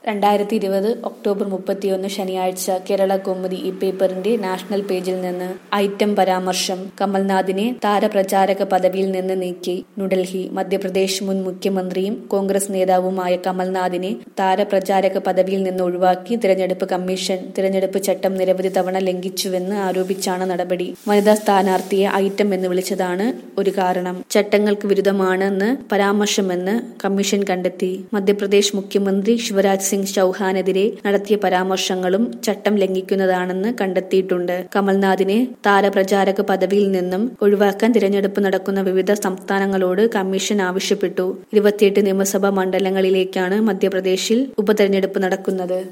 2020 October 31 ശനിയാഴ്ച കേരള കൗമുദി ഈ പേപ്പറിന്റെ നാഷണൽ പേജിൽ നിന്ന് ഐറ്റം പരാമർശം കമൽനാഥിനെ താരപ്രചാരക പദവിയിൽ നിന്ന് നീക്കി. ന്യൂഡൽഹി. മധ്യപ്രദേശ് മുൻ മുഖ്യമന്ത്രിയും കോൺഗ്രസ് നേതാവുമായ കമൽനാഥിനെ താരപ്രചാരക പദവിയിൽ നിന്ന് ഒഴിവാക്കി തിരഞ്ഞെടുപ്പ് കമ്മീഷൻ. തിരഞ്ഞെടുപ്പ് ചട്ടം നിരവധി തവണ ലംഘിച്ചുവെന്ന് ആരോപിച്ചാണ് നടപടി. വനിതാ സ്ഥാനാർത്ഥിയെ ഐറ്റം എന്ന് വിളിച്ചതാണ് ഒരു കാരണം. ചട്ടങ്ങൾക്ക് വിരുദ്ധമാണെന്ന് പരാമർശമെന്ന് കമ്മീഷൻ കണ്ടെത്തി. മധ്യപ്രദേശ് മുഖ്യമന്ത്രി ശിവരാജ് സിംഗ് ചൌഹാനെതിരെ നടത്തിയ പരാമർശങ്ങളും ചട്ടം ലംഘിക്കുന്നതാണെന്ന് കണ്ടെത്തിയിട്ടുണ്ട്. കമൽനാഥിനെ താരപ്രചാരക പദവിയിൽ നിന്നും ഒഴിവാക്കാൻ തിരഞ്ഞെടുപ്പ് നടക്കുന്ന വിവിധ സംസ്ഥാനങ്ങളോട് കമ്മീഷൻ ആവശ്യപ്പെട്ടു. 28 നിയമസഭാ മണ്ഡലങ്ങളിലേക്കാണ് മധ്യപ്രദേശിൽ ഉപതെരഞ്ഞെടുപ്പ് നടക്കുന്നത്.